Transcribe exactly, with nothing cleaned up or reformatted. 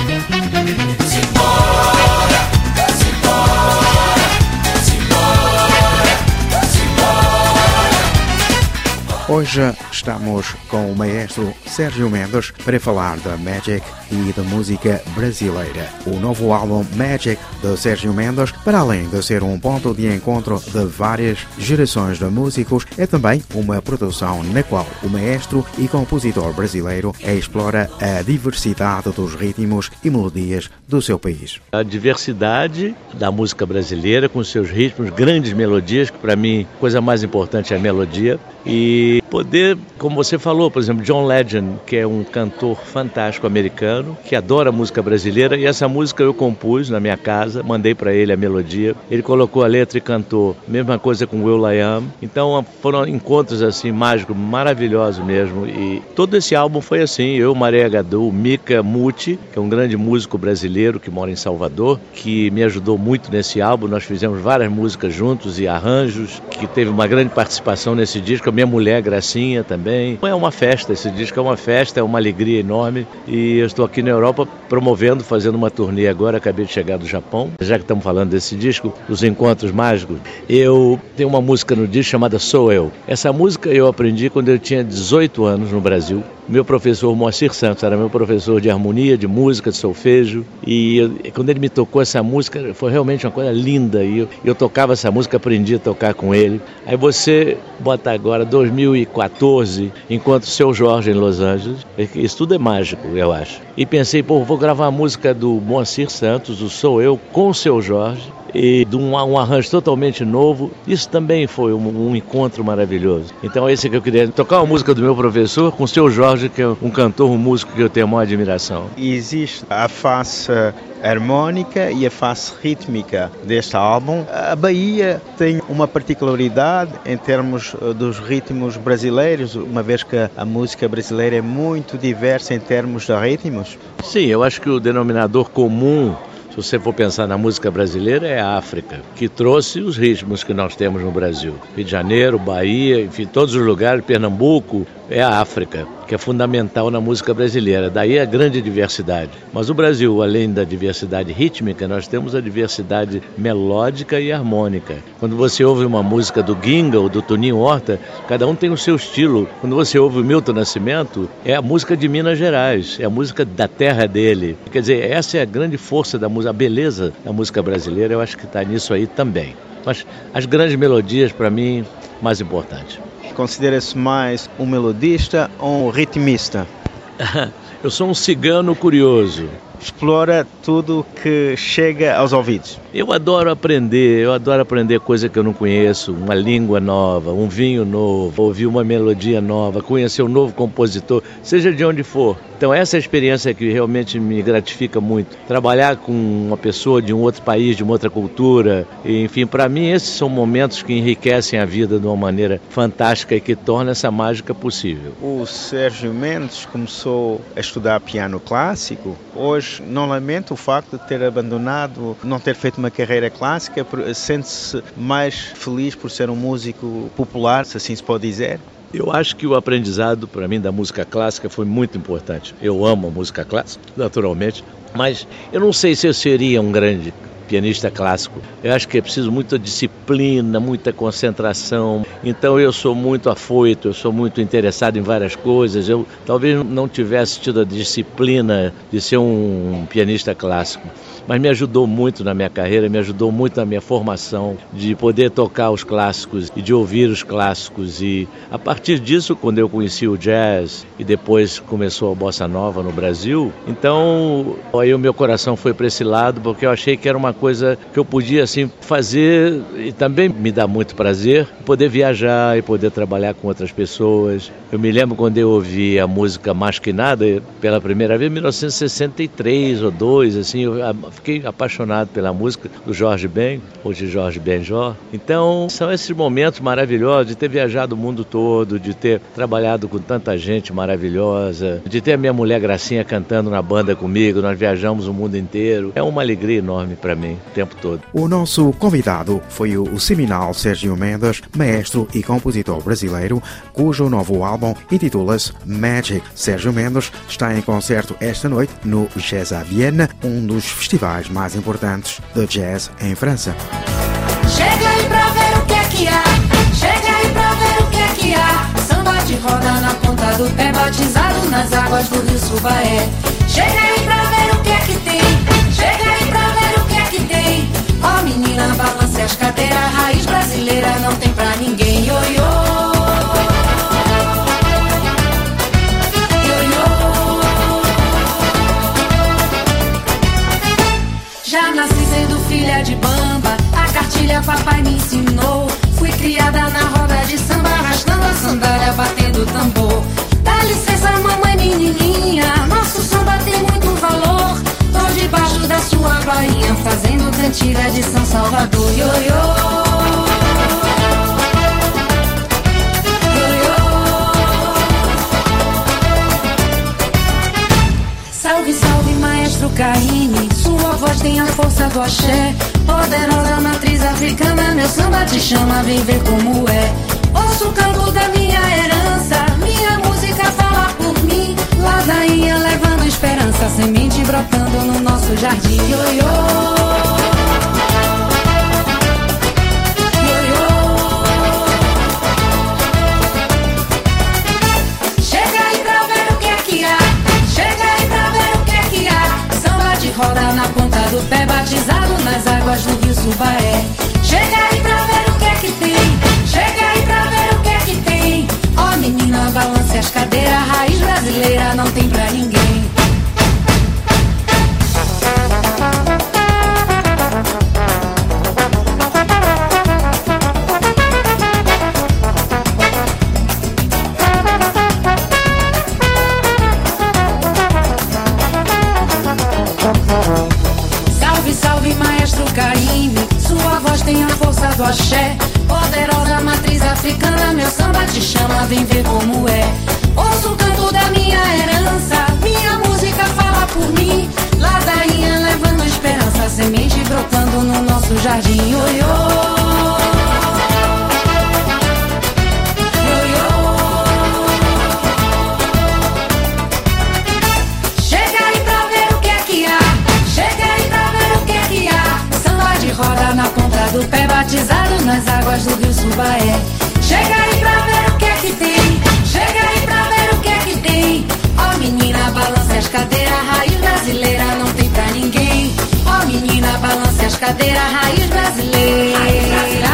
Hoje estamos com o maestro Sérgio Mendes para falar da Magic e da música brasileira. O novo álbum Magic de Sérgio Mendes, para além de ser um ponto de encontro de várias gerações de músicos, é também uma produção na qual o maestro e compositor brasileiro explora a diversidade dos ritmos e melodias do seu país. A diversidade da música brasileira com seus ritmos, grandes melodias, que para mim a coisa mais importante é a melodia, e poder, como você falou, por exemplo, John Legend, que é um cantor fantástico americano, que adora a música brasileira, e essa música eu compus na minha casa, mandei para ele a melodia, ele colocou a letra e cantou, mesma coisa com will.i.am, então foram encontros assim mágicos, maravilhosos mesmo, e todo esse álbum foi assim, eu, Maria Gadu, Mika Muti, que é um grande músico brasileiro que mora em Salvador, que me ajudou muito nesse álbum, nós fizemos várias músicas juntos e arranjos, que teve uma grande participação nesse disco, minha mulher Gracinha também. É uma festa, esse disco é uma festa, é uma alegria enorme, e eu estou aqui na Europa promovendo, fazendo uma turnê agora, acabei de chegar do Japão, já que estamos falando desse disco, os encontros mágicos, eu tenho uma música no disco chamada Sou Eu. Essa música eu aprendi quando eu tinha dezoito anos no Brasil. Meu professor Moacir Santos era meu professor de harmonia, de música, de solfejo, e eu, quando ele me tocou essa música foi realmente uma coisa linda, e eu, eu tocava essa música, aprendi a tocar com ele. Aí você bota agora dois mil e quatorze, enquanto o Seu Jorge em Los Angeles, isso tudo é mágico, eu acho. E pensei, pô, vou gravar a música do Moacir Santos, o Sou Eu, com o Seu Jorge, e de um, um arranjo totalmente novo. Isso também foi um, um encontro maravilhoso. Então esse que eu queria tocar, uma música do meu professor com o Seu Jorge, que é um cantor, um músico que eu tenho a maior admiração. Existe a face harmônica e a face rítmica deste álbum. A Bahia tem uma particularidade em termos dos ritmos brasileiros, uma vez que a música brasileira é muito diversa em termos de ritmos. Sim, eu acho que o denominador comum, se você for pensar na música brasileira, é a África, que trouxe os ritmos que nós temos no Brasil. Rio de Janeiro, Bahia, enfim, todos os lugares, Pernambuco, é a África, que é fundamental na música brasileira. Daí a grande diversidade. Mas o Brasil, além da diversidade rítmica, nós temos a diversidade melódica e harmônica. Quando você ouve uma música do Ginga ou do Toninho Horta, cada um tem o seu estilo. Quando você ouve o Milton Nascimento, é a música de Minas Gerais, é a música da terra dele. Quer dizer, essa é a grande força da música, a beleza da música brasileira, eu acho que está nisso aí também. Mas as grandes melodias, para mim, mais importantes. Considera-se mais um melodista ou um ritmista? Eu sou um cigano curioso. Explora tudo que chega aos ouvidos. Eu adoro aprender, eu adoro aprender coisa que eu não conheço, uma língua nova, um vinho novo, ouvir uma melodia nova, conhecer um novo compositor, seja de onde for. Então essa é a experiência que realmente me gratifica muito. Trabalhar com uma pessoa de um outro país, de uma outra cultura, e, enfim, para mim esses são momentos que enriquecem a vida de uma maneira fantástica e que torna essa mágica possível. O Sérgio Mendes começou a estudar piano clássico. Hoje não lamento o facto de ter abandonado, não ter feito uma carreira clássica, sente-se mais feliz por ser um músico popular, se assim se pode dizer? Eu acho que o aprendizado, para mim, da música clássica foi muito importante. Eu amo a música clássica, naturalmente, mas eu não sei se eu seria um grande pianista clássico. Eu acho que é preciso muita disciplina, muita concentração. Então eu sou muito afoito, eu sou muito interessado em várias coisas. Eu talvez não tivesse tido a disciplina de ser um pianista clássico. Mas me ajudou muito na minha carreira, me ajudou muito na minha formação, de poder tocar os clássicos e de ouvir os clássicos. E a partir disso, quando eu conheci o jazz e depois começou a bossa nova no Brasil, então aí o meu coração foi para esse lado, porque eu achei que era uma coisa que eu podia assim fazer, e também me dá muito prazer poder viajar e poder trabalhar com outras pessoas. Eu me lembro quando eu ouvi a música Mais Que Nada pela primeira vez em mil novecentos e sessenta e três ou dois, assim, eu fiquei apaixonado pela música do Jorge Ben, ou de Jorge Benjor. Então, são esses momentos maravilhosos de ter viajado o mundo todo, de ter trabalhado com tanta gente maravilhosa, de ter a minha mulher Gracinha cantando na banda comigo, nós viajamos o mundo inteiro. É uma alegria enorme para mim. também, o tempo todo. O nosso convidado foi o seminal Sérgio Mendes, maestro e compositor brasileiro, cujo novo álbum intitula-se Magic. Sérgio Mendes está em concerto esta noite no Jazz à Viena, um dos festivais mais importantes de jazz em França. Chega aí pra ver o que é que há, chega aí pra ver o que é que há. Samba de roda na ponta do pé, batizado nas águas do rio Subaé. Chega aí pra ver o que é que tem, chega aí pra ver o que é que tem. Ó oh, menina, balance as cadeiras, raiz brasileira não tem pra ninguém. Ioiô, ioiô. Já nasci sendo filha de bamba, a cartilha papai me ensinou. Fui criada na roda de samba, arrastando a sandália, batendo tambor. Dá licença, mamãe menininha, nosso samba tem muito valor. Tô debaixo da sua bainha, fazendo cantiga de São Salvador. Ioiô, ioiô. Salve, salve, maestro Caymmi, sua voz tem a força do axé. Poderosa matriz africana, meu samba te chama, vem ver como é. Ouço o canto da minha herança, minha música fala por mim. Ladainha levando esperança, semente brotando no nosso jardim. Ioiô, ioiô. Chega aí pra ver o que é que há, chega aí pra ver o que é que há. Samba de roda na ponta do pé, batizado nas águas do rio Subaé. Chega aí pra ver o que é que tem, chega aí pra ver o que é que tem. Ó oh, menina, balance as cadeiras, raiz brasileira não tem pra ninguém. Salve, salve, maestro Caymmi, sua voz tem a força do axé. Poderosa matriz africana, meu samba te chama, vem ver como é. Ouço o canto da minha herança, minha música fala por mim. Ladainha levando esperança, semente brotando no nosso jardim. Ioiô, ioiô. Chega aí pra ver o que é que há, chega aí pra ver o que é que há. Samba de roda na ponta do pé, batizado nas águas do rio Subaé. Chega aí pra ver o que é que tem, chega aí pra ver o que é que tem. Ó oh, menina, balance as cadeiras, raiz brasileira não tem pra ninguém. Ó oh, menina, balance as cadeiras, raiz brasileira.